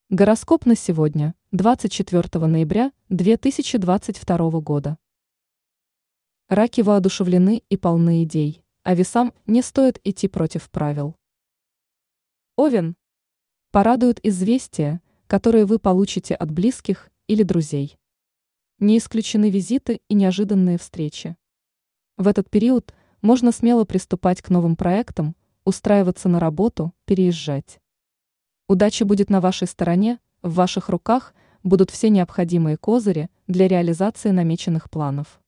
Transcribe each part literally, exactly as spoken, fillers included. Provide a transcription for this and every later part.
Гороскоп на сегодня, двадцать четвёртого ноября две тысячи двадцать второго года. Раки воодушевлены и полны идей, а весам не стоит идти против правил. Овен. Порадуют известия, которые вы получите от близких или друзей. Не исключены визиты и неожиданные встречи. В этот период можно смело приступать к новым проектам, устраиваться на работу, переезжать. Удача будет на вашей стороне, в ваших руках будут все необходимые козыри для реализации намеченных планов.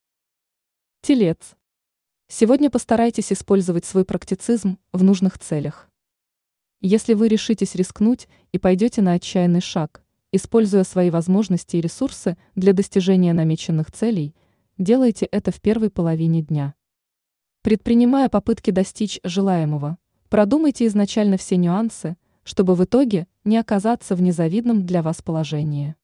Телец. Сегодня постарайтесь использовать свой практицизм в нужных целях. Если вы решитесь рискнуть и пойдете на отчаянный шаг, используя свои возможности и ресурсы для достижения намеченных целей, делайте это в первой половине дня. Предпринимая попытки достичь желаемого, продумайте изначально все нюансы, чтобы в итоге не оказаться в незавидном для вас положении.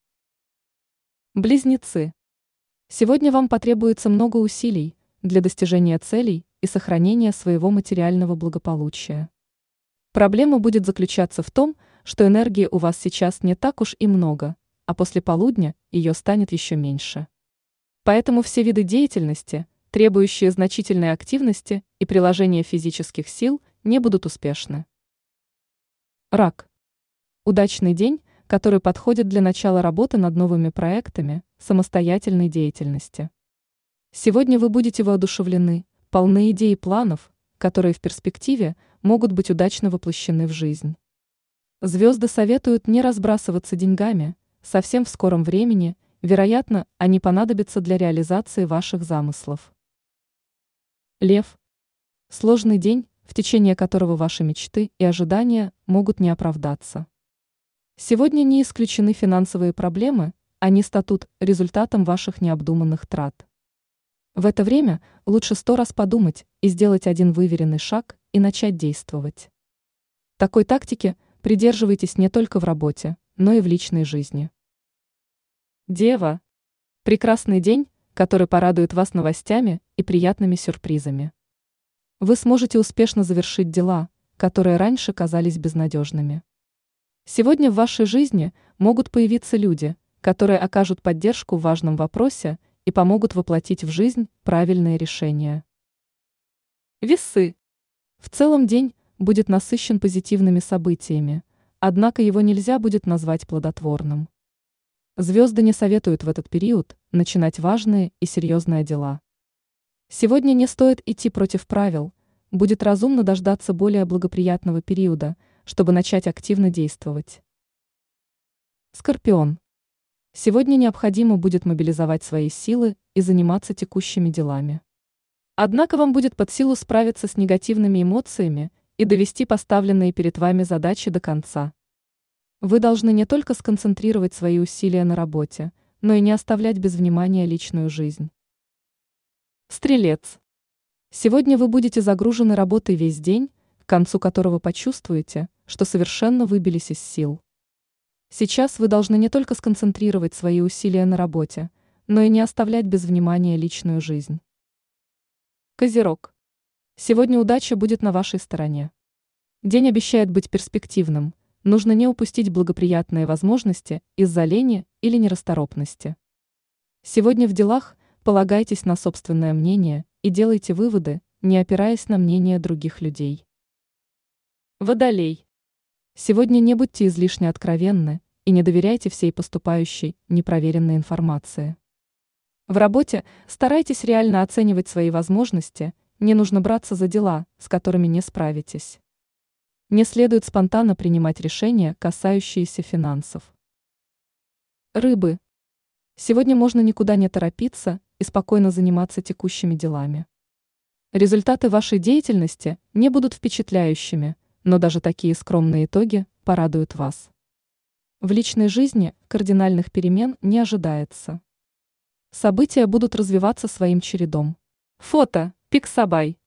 Близнецы. Сегодня вам потребуется много усилий для достижения целей и сохранения своего материального благополучия. Проблема будет заключаться в том, что энергии у вас сейчас не так уж и много, а после полудня ее станет еще меньше. Поэтому все виды деятельности, требующие значительной активности и приложения физических сил, не будут успешны. Рак. Удачный день, который подходит для начала работы над новыми проектами, самостоятельной деятельности. Сегодня вы будете воодушевлены, полны идей и планов, которые в перспективе могут быть удачно воплощены в жизнь. Звезды советуют не разбрасываться деньгами, совсем в скором времени, вероятно, они понадобятся для реализации ваших замыслов. Лев. Сложный день, в течение которого ваши мечты и ожидания могут не оправдаться. Сегодня не исключены финансовые проблемы, они станут результатом ваших необдуманных трат. В это время лучше сто раз подумать и сделать один выверенный шаг и начать действовать. Такой тактики придерживайтесь не только в работе, но и в личной жизни. Дева. Прекрасный день, который порадует вас новостями и приятными сюрпризами. Вы сможете успешно завершить дела, которые раньше казались безнадежными. Сегодня в вашей жизни могут появиться люди, которые окажут поддержку в важном вопросе и помогут воплотить в жизнь правильные решения. Весы. В целом день будет насыщен позитивными событиями, однако его нельзя будет назвать плодотворным. Звезды не советуют в этот период начинать важные и серьезные дела. Сегодня не стоит идти против правил, будет разумно дождаться более благоприятного периода, чтобы начать активно действовать. Скорпион. Сегодня необходимо будет мобилизовать свои силы и заниматься текущими делами. Однако вам будет под силу справиться с негативными эмоциями и довести поставленные перед вами задачи до конца. Вы должны не только сконцентрировать свои усилия на работе, но и не оставлять без внимания личную жизнь. Стрелец. Сегодня вы будете загружены работой весь день, к концу которого почувствуете, что совершенно выбились из сил. Сейчас вы должны не только сконцентрировать свои усилия на работе, но и не оставлять без внимания личную жизнь. Козерог. Сегодня удача будет на вашей стороне. День обещает быть перспективным, нужно не упустить благоприятные возможности из-за лени или нерасторопности. Сегодня в делах полагайтесь на собственное мнение и делайте выводы, не опираясь на мнение других людей. Водолей. Сегодня не будьте излишне откровенны и не доверяйте всей поступающей, непроверенной информации. В работе старайтесь реально оценивать свои возможности, не нужно браться за дела, с которыми не справитесь. Не следует спонтанно принимать решения, касающиеся финансов. Рыбы. Сегодня можно никуда не торопиться и спокойно заниматься текущими делами. Результаты вашей деятельности не будут впечатляющими, но даже такие скромные итоги порадуют вас. В личной жизни кардинальных перемен не ожидается. События будут развиваться своим чередом. Фото Пиксабай.